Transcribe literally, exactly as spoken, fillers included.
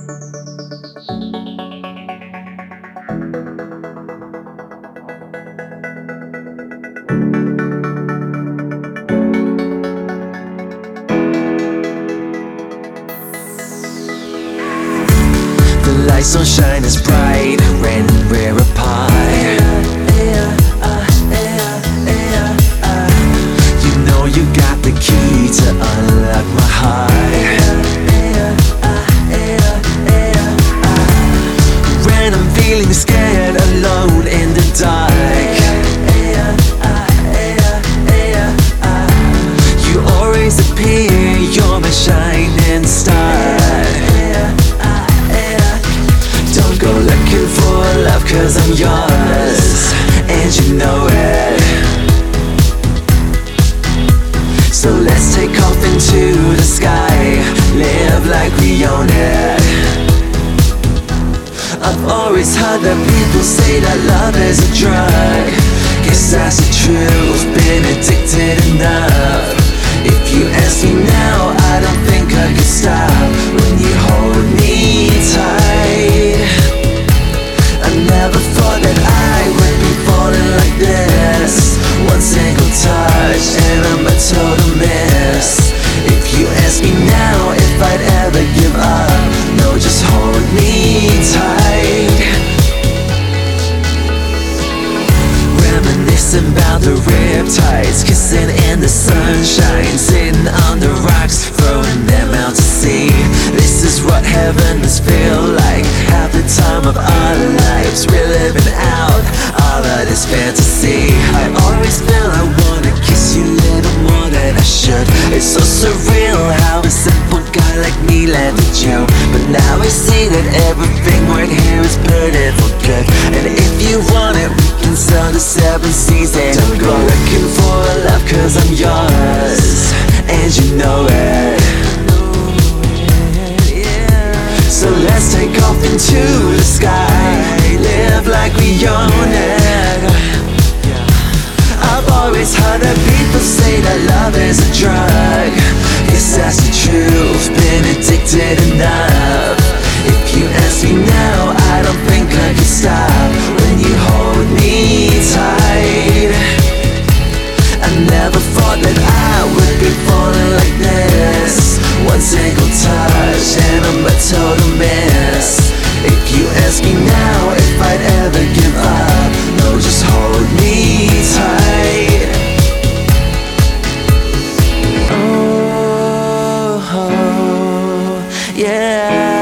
The lights don't shine as bright when we're apart. You know you got the key to unlock my heart. When I'm feeling scared, alone in the dark, you always appear, you're my shining star. Don't go looking for love, cause I'm yours, and you know it. So let's take off into the sky, live like we own it. I've always heard that people say that love is a drug. Guess that's the truth, been addicted enough. If you ask me now, I don't think I could stop when you hold me tight. I never thought that I would be falling like this. One single touch and I'm a total miss. If you ask me now if I'd ever give up, no, just hold me tight. Reminiscing about the riptides, kissing in the sunshine, sitting on the rocks, throwing them out to sea. This is what heaven must feel like, half the time of our lives we're living out all of this fantasy. I always feel I wanna kiss you a little more than I should. It's so surreal how a simple guy like me landed you. But now I see that everything right here is burning for good. And if you want it, we can sail the seven seas. And don't go looking for love, cause I'm yours, and you know it. So let's take off into the sky, live like we own it. I've always heard that people say that love is a drug. Guess that's the truth, been addicted enough. If you ask me now, I don't think I could stop when you hold me tight. I never thought that I would be falling like this. One single touch and I'm a total miss. If you ask me now if I'd ever give up, no, just hold me tight. Oh, yeah.